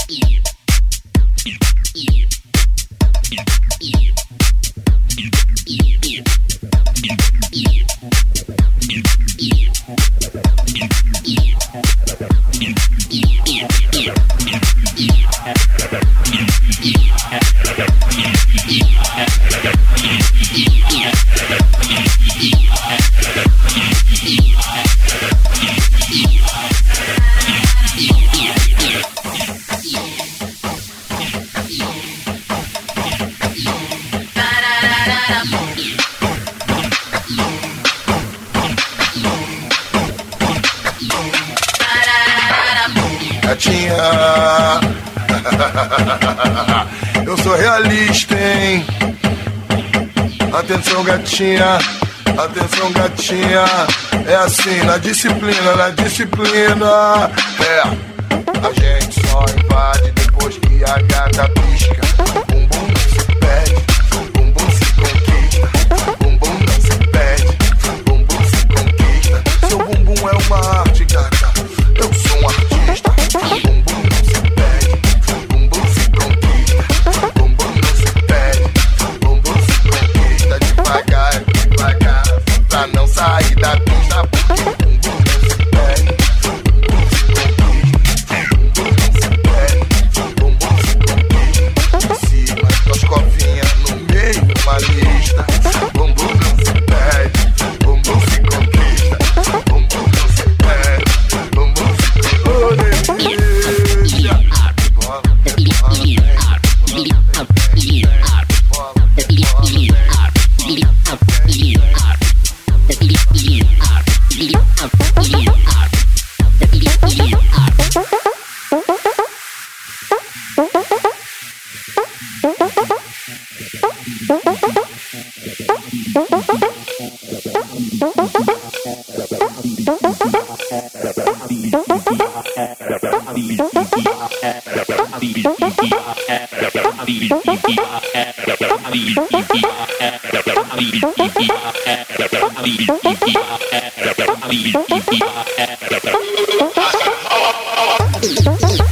Gatinha, eu sou realista, hein? Atenção, gatinha, atenção, gatinha. É assim, na disciplina, é. A gente só invade depois que a gata pisca. Bumbum não se pede, bumbum se conquista. Bumbum não se pede, bumbum se conquista. Seu bumbum é uma arte, gata, eu sou um artista. Bumbum não se pede, bumbum se conquista. Bumbum não se pede, bumbum se conquista. Devagar, devagar, pra não sair da pista. Porque bumbum não se pede, bumbum se conquista. Bumbum não se pede, bumbum se conquista. Em cima, duas covinhas no meio, uma lista. Bumbum não se pede, bumbum se conquista. Bumbum não se pede, bumbum se conquista. Thank you.